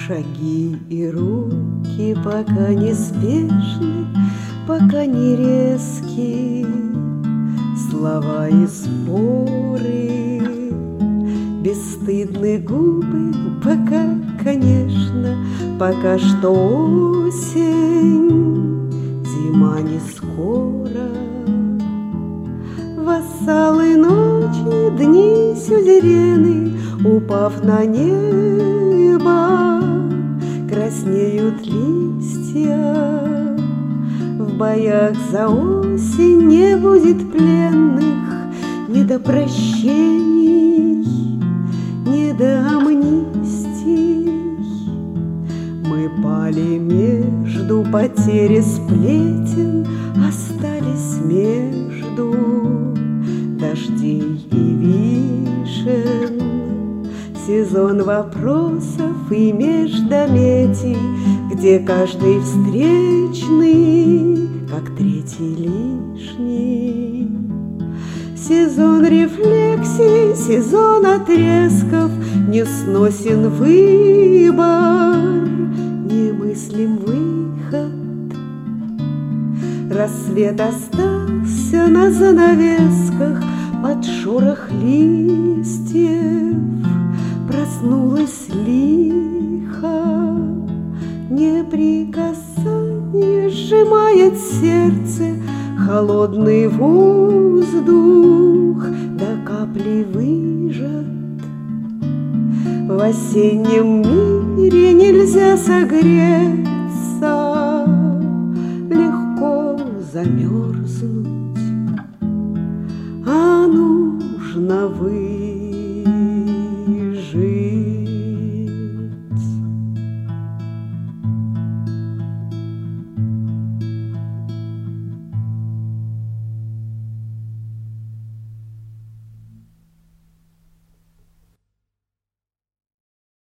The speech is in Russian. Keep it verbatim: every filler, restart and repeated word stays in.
Шаги и руки пока неспешны, пока не резки, слова и споры, бесстыдны губы, пока, конечно, пока что осень, зима не скоро. Вассалы ночи, дни сюзерены, упав на небо, краснеют листья. В боях за осень не будет пленных, ни до прощений, ни до амнистий. Мы пали между потери сплетен, остались между дождей и вишен. Сезон вопросов и междометий, где каждый встречный, как третий лишний. Сезон рефлексий, сезон отрезков, не сносен выбор, немыслим выход. Рассвет остался на занавесках под шорох листьев. Проснулась лихо, неприкасание сжимает сердце, холодный воздух до капли выжат. В осеннем мире нельзя согреться, легко замерзнуть, а нужно выжить.